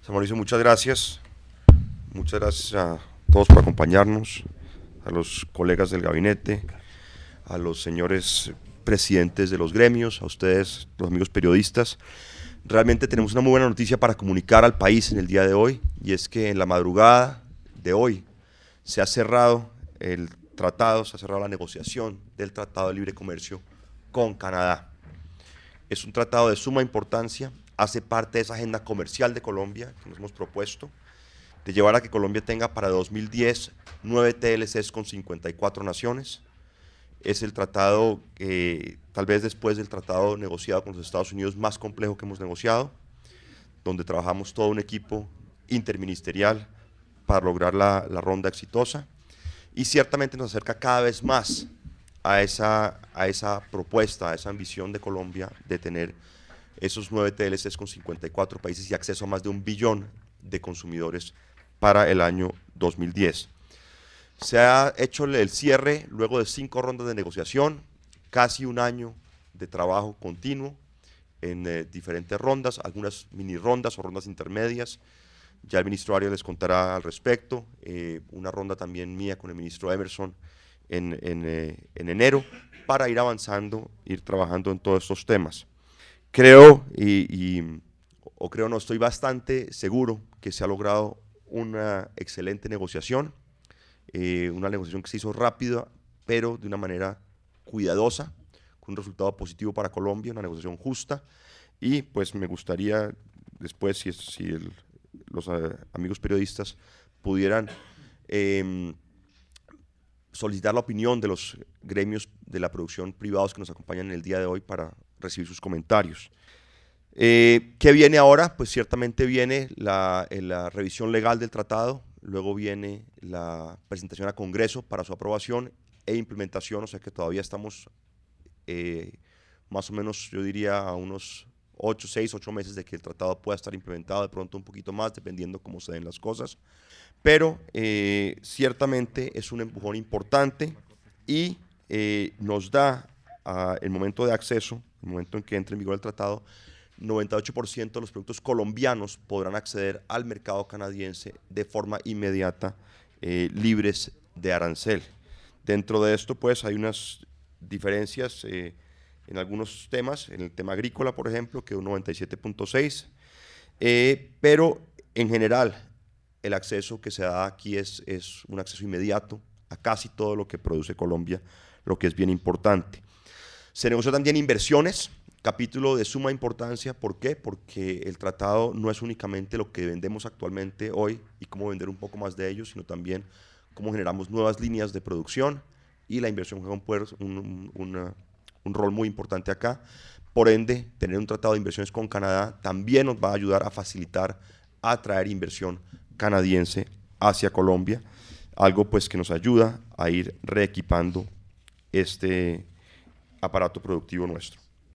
San Mauricio, muchas gracias. Muchas gracias a todos por acompañarnos, a los colegas del gabinete, a los señores presidentes de los gremios, a ustedes, los amigos periodistas. Realmente tenemos una muy buena noticia para comunicar al país en el día de hoy, y es que en la madrugada de hoy se ha cerrado el tratado, se ha cerrado la negociación del Tratado de Libre Comercio con Canadá. Es un tratado de suma importancia, hace parte de esa agenda comercial de Colombia que nos hemos propuesto, de llevar a que Colombia tenga para 2010 9 TLCs con 54 naciones. Es el tratado, tal vez después del tratado negociado con los Estados Unidos, más complejo que hemos negociado, donde trabajamos todo un equipo interministerial para lograr la ronda exitosa, y ciertamente nos acerca cada vez más a esa propuesta, a esa ambición de Colombia de tener esos 9 TLCs con 54 países y acceso a más de 1 billón de consumidores para el año 2010. Se ha hecho el cierre luego de 5 rondas de negociación, casi un año de trabajo continuo en diferentes rondas, algunas mini rondas o rondas intermedias. Ya el ministro Arias les contará al respecto, una ronda también mía con el ministro Emerson en enero, para ir avanzando, ir trabajando en todos estos temas. Creo, no, estoy bastante seguro que se ha logrado una excelente negociación, una negociación que se hizo rápida, pero de una manera cuidadosa, con un resultado positivo para Colombia, una negociación justa, y pues me gustaría después, si los amigos periodistas pudieran solicitar la opinión de los gremios de la producción privados que nos acompañan en el día de hoy para recibir sus comentarios. ¿Qué viene ahora? Pues ciertamente viene la revisión legal del tratado, luego viene la presentación a Congreso para su aprobación e implementación, o sea que todavía estamos más o menos, yo diría, a unos 6, 8 meses de que el tratado pueda estar implementado, de pronto un poquito más, dependiendo cómo se den las cosas. Pero ciertamente es un empujón importante y nos da el momento de acceso, el momento en que entre en vigor el tratado, 98% de los productos colombianos podrán acceder al mercado canadiense de forma inmediata, libres de arancel. Dentro de esto, pues, hay unas diferencias en algunos temas, en el tema agrícola, por ejemplo, que es un 97.6, pero en general el acceso que se da aquí es un acceso inmediato a casi todo lo que produce Colombia, lo que es bien importante. Se negoció también inversiones, capítulo de suma importancia. ¿Por qué? Porque el tratado no es únicamente lo que vendemos actualmente hoy y cómo vender un poco más de ellos, sino también cómo generamos nuevas líneas de producción, y la inversión juega un rol muy importante acá. Por ende, tener un tratado de inversiones con Canadá también nos va a ayudar a facilitar, a atraer inversión canadiense hacia Colombia, algo pues que nos ayuda a ir reequipando este aparato productivo nuestro.